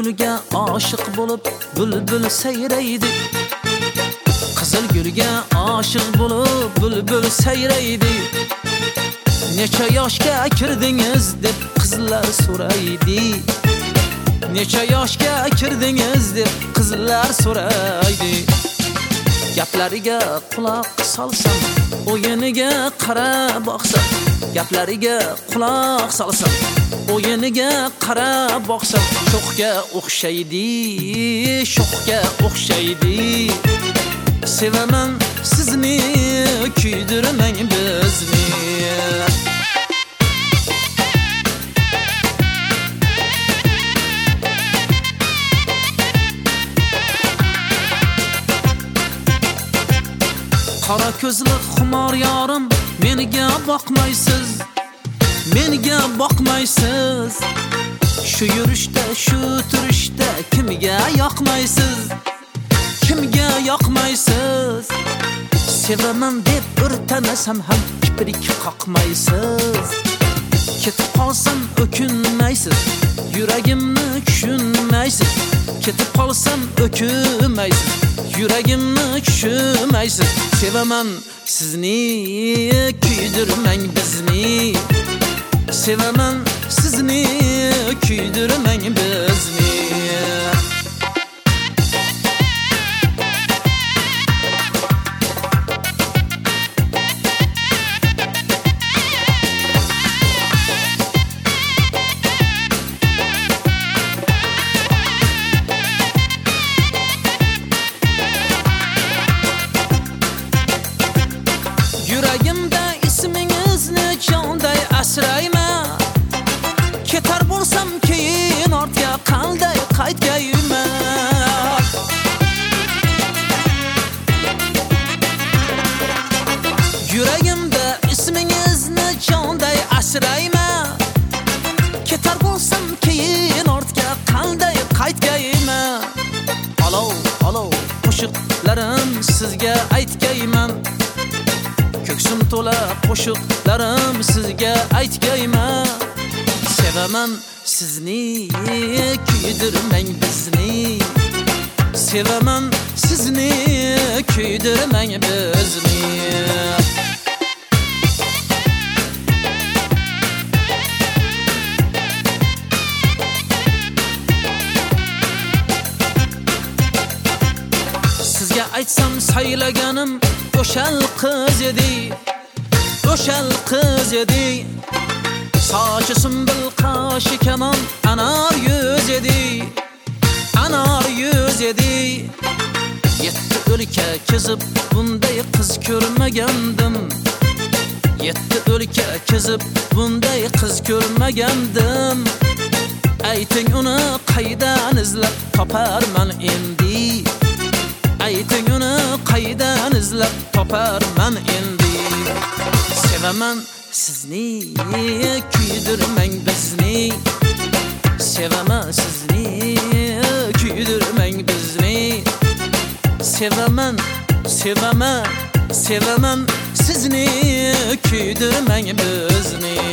gülge aşık bulup bülbül seyreydi. Qizil gülge aşık bulup bülbül seyreydi. Necha yoshga kirdingiz deb qizlar so'raydi. Necha yoshga kirdingiz deb qizlar so'raydi. Gaplariga quloq solsam, o'yiniga qarab boqsam, gaplariga quloq solsam, o'yiniga qarab boqsam, sho'xga o'xshaydi, sho'xga o'xshaydi. Sevaman sizni, kuydirmang bizni. Qora ko'zli xumor yorim, menga boqmaysiz, menga boqmaysiz. Shu yurishda, shu turishda kimga yoqmaysiz, kimga yoqmaysiz. Sevaman deb o'rtanasam ham kiprik qoqmaysiz. Ketib qolsam o'kinmaysiz, yuragimni tushunmaysiz. Ketib qolsam o'kinmaysiz, yuragimni tushunmaysiz. Sevaman sizni, kuydirmang bizni. Sevaman sizni, kuydirmang bizni. Yuragimda ismingizni jonday asrayman. Ketar bo'lsam keyin ortga qanday qaytgayman. Yuragimda ismingizni jonday asrayman. Ketar bo'lsam keyin ortga qanday qaytgayman. Olov, olov qo'shiqlarim sizga aytgayman. Ko'ksim to'la qo'shiqlarim sizga aytgayman. Sevaman sizni, kuydirmang bizni. Sevaman sizni, kuydirmang bizni. Sizga aytsam saylaganim o'shal qiz edi, o'shal qiz edi. Sochi sumbil qoshi kamon, anor yuz edi, anor yuz edi. Yetti o'lka kezib bunday qiz ko'rmagandim. Yetti o'lka kezib bunday qiz ko'rmagandim. Ayting uni qaydan izlab toparman endi. Ayting uni qaydan izlab toparman endi. Sevaman sizni, kuydirmang bizni. Sevaman sizni, kuydirmang bizni. Sevaman, sevaman, sevaman sizni, kuydirmang bizni.